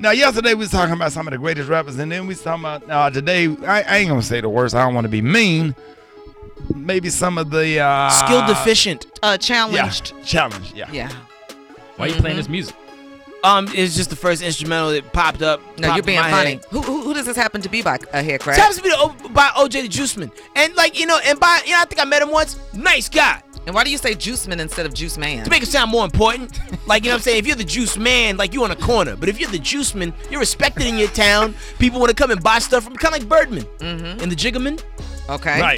Now, yesterday we was talking about some of the greatest rappers, and then we was talking about today. I ain't gonna say the worst. I don't want to be mean. Maybe some of the skill deficient, challenged. Yeah, challenged. Yeah. Yeah. Why are you playing this music? It's just the first instrumental that popped up. No, you're being funny. Head. Who does this happen to be by Headcrack? It happens to be by OJ the Juiceman, and I think I met him once. Nice guy. And why do you say Juiceman instead of Juice Man? To make it sound more important. Like, you know what I'm saying? If you're the Juice Man, like, you on a corner. But if you're the Juiceman, you're respected in your town. People want to come and buy stuff from, kind of like Birdman and the Jiggaman. Okay. Right.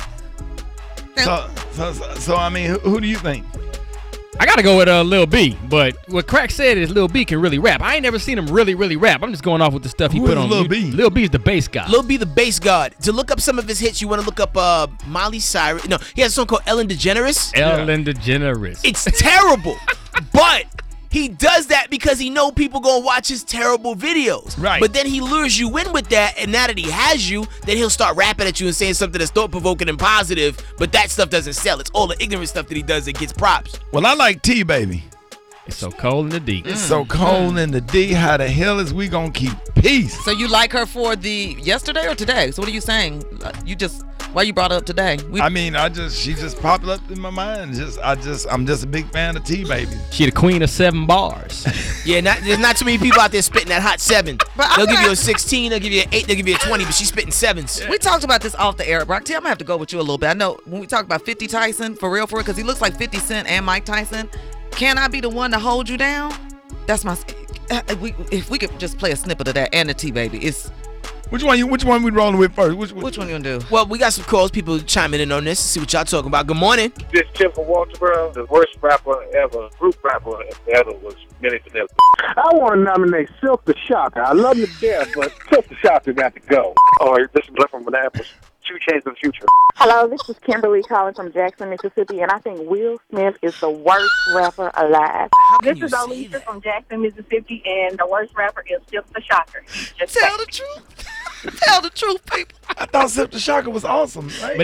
So I mean, who do you think? I gotta go with Lil B, but what Crack said is Lil B can really rap. I ain't never seen him really rap. I'm just going off with the stuff he put on. Lil B? Lil B is the bass guy. Lil B, the bass god. To look up some of his hits, you want to look up Miley Cyrus. No, he has a song called Ellen DeGeneres. Ellen DeGeneres. It's terrible, but he does that because he know people gonna watch his terrible videos. Right. But then he lures you in with that, and now that he has you, then he'll start rapping at you and saying something that's thought-provoking and positive, but that stuff doesn't sell. It's all the ignorant stuff that he does that gets props. Well, I like T, baby. It's so cold in the D. It's so cold in the D. How the hell is we gonna keep peace? So you like her for the yesterday or today? So what are you saying? Why you brought her up today? She just popped up in my mind. I'm just a big fan of T, baby. She the queen of 7 bars. Yeah, there's not too many people out there spitting that hot 7. They'll give you a 16, they'll give you an 8, they'll give you a 20, but she's spitting 7s. We talked about this off the air, Brock T. I'm gonna have to go with you a little bit. I know when we talk about 50 Tyson, for real, because he looks like 50 Cent and Mike Tyson. Can I be the one to hold you down? That's my. If we could just play a snippet of that and the T, baby. Which one we rolling with first? Which one you gonna do? Well, we got some calls. People chiming in on this. See what y'all talking about. Good morning. This Tim from Walterboro, the worst rapper ever, group rapper ever was Milli Vanilli. I want to nominate Silk the Shocker. I love you to death, but Silk the Shocker got to go. Oh, this is Black from Minneapolis. 2 Chainz of the Future. Hello, this is Kimberly calling from Jackson, Mississippi, and I think Will Smith is the worst rapper alive. This is Alicia from Jackson, Mississippi, and the worst rapper is Silk the Shocker. Just tell the truth. Tell the truth, people. I thought Silk the Shocker was awesome, right?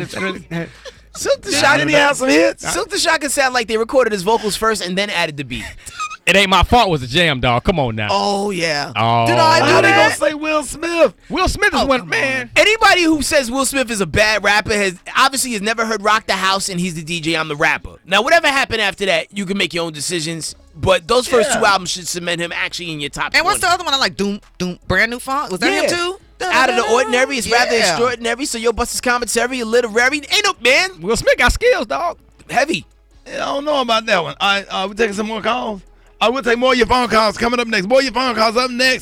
Silk the Shocker, didn't he have some hits? Silk the Shocker sound like they recorded his vocals first and then added the beat. It Ain't My Fault was a jam, dog. Come on now. Oh, yeah. Oh. Did I do How they that? gonna say Will Smith? Will Smith is one, man. Anybody who says Will Smith is a bad rapper has never heard Rock the House and he's the DJ, I'm the rapper. Now, whatever happened after that, you can make your own decisions. But those first 2 albums should cement him actually in your top 20. And what's the other one I like? Doom, Brand New Funk? Was that him too? Out of the ordinary, it's rather extraordinary. So your Buster's commentary, a literary. Ain't no man. Will Smith got skills, dog. Heavy. Yeah, I don't know about that one. We're taking some more calls. I will take more of your phone calls coming up next. More of your phone calls up next.